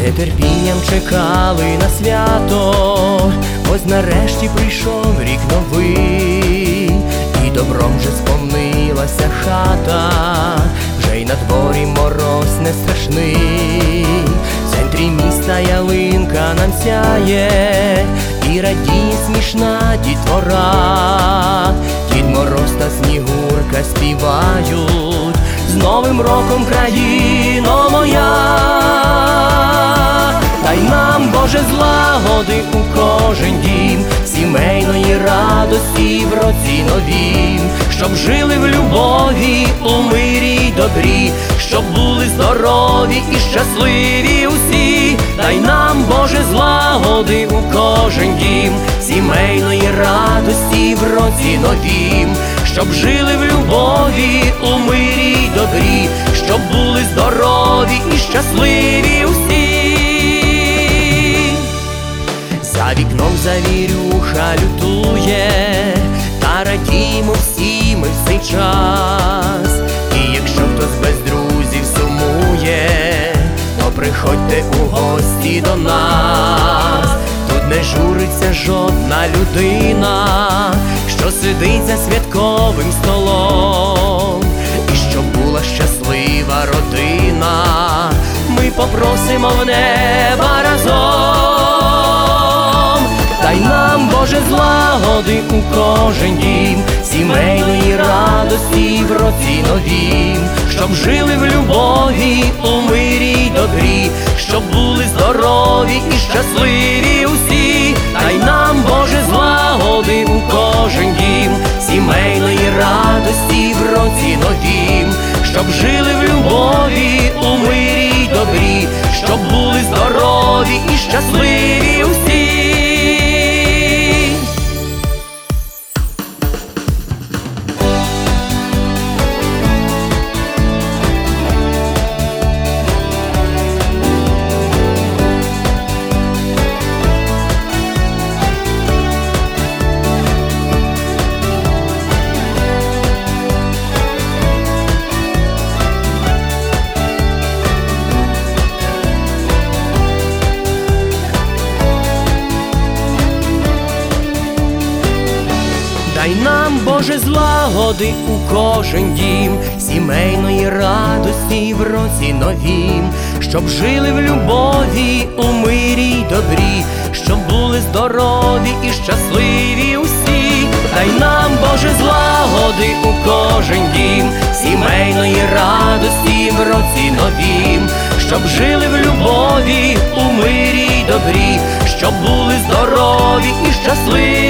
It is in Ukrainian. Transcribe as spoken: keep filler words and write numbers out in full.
нетерпінням чекали на свято, ось нарешті прийшов рік новий, і добром вже сповнилася хата, вже й на дворі мороз не страшний. В центрі міста ялинка нам сяє, і радіє смішна дітвора. Дід Мороз та Снігурка співають: з Новим роком, країно моя! Дай нам, Боже, злагоди у кожен дім, сімейної радості в році новім, щоб жили в любові, у мирі й добрі, щоб були здорові і щасливі усі. Дай нам, Боже, злагоди у кожен дім, сімейної радості в році новім, щоб жили в любові, у мирі й добрі, щоб були здорові і щасливі усі. За вікном завірюха лютує, та радіємо всі ми в цей час. І якщо хтось без друзів сумує, то приходьте у гості до нас. Тут не журиться жодна людина, що сидить за святковим столом, і щоб була щаслива родина, ми попросимо в неба разом. Дай нам, Боже, злагоди у кожен дім, сімейної радості в році новім, щоб жили в любові, у мирі й добрі, щоб були здорові і щасливі усі. Дай нам, Боже, злагоди у кожен дім, сімейної радості в році новім, щоб жили в любові, у мирі й добрі, щоб були здорові і щасливі усі. Дай нам, Боже, злагоди у кожен дім, сімейної радості в році новім, щоб жили в любові, у мирі й добрі, щоб були здорові і щасливі усі. Дай нам, Боже, злагоди у кожен дім, сімейної радості в році новім, щоб жили в любові, у мирі й добрі, щоб були здорові і щасливі.